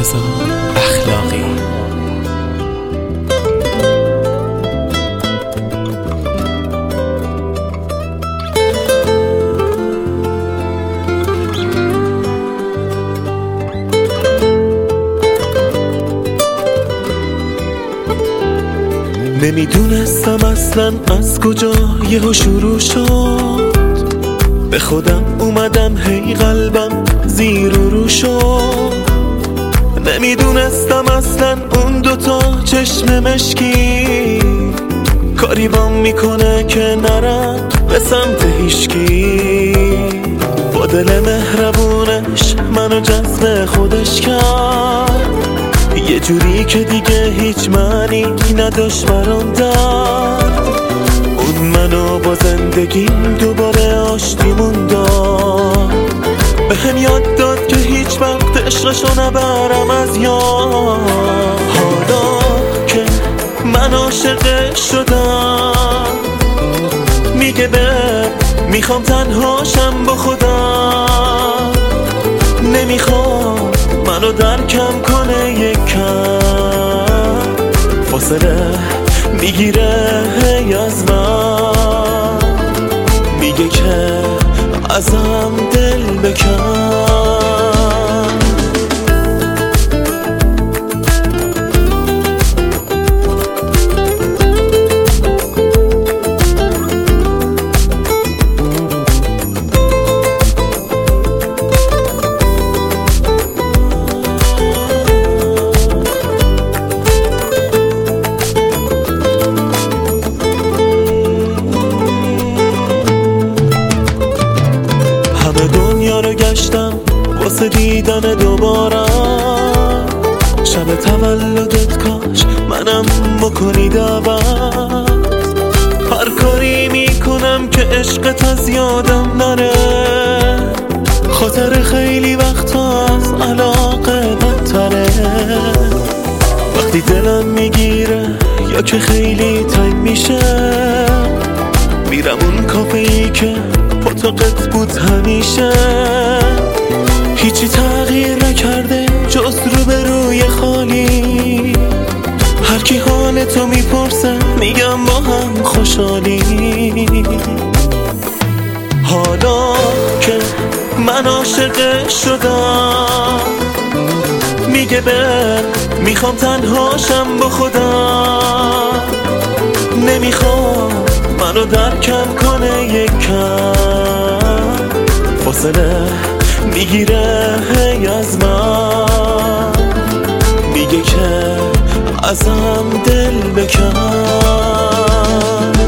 رضا اخلاقی. نمیدونستم اصلا از کجا یهو شروع شد، به خودم اومدم هی قلبم زیر و رو شد. نمیدونستم اصلا اون دوتا چشم مشکی کاری بام میکنه که نرم به سمت هیشکی. با دل مهربونش منو جذب خودش کرد، یه جوری که دیگه هیچ معنی نداشت برام درد. اون منو با زندگیم دوباره آشتیمون داد، به هم یاد داد که هیچ وقت عشقشو نبرم از یاد. حالا که من عاشقش شدم میگه میخوام تنهاشم با خودم، نمیخوام منو درکم کنه یکم، فاصله میگیره هی از من، میگه که ازم دل بکن. دنیا رو گشتم واسه دیدن دوبارم، شب تولدت کاش منم بکنی دعوت. هر کاری میکنم که عشقت از یادم نره، خاطر خیلی وقتا از علاقه بدتره. وقتی دلم میگیره یا که خیلی تنگ میشه، میرم اون کافه‌ای که پاتوقت بود همیشه. هیچی تغییر نکرده جز روبروی خالی، هر کی حال تو میپرسه میگم با هم خوشحالی. حالا که من عاشقش شدم میگه میخوام تنهاشم با خودم، نمیخوام منو درکم کنه یکم، فاصله میگیره هی از من، میگه که ازم دل بکن.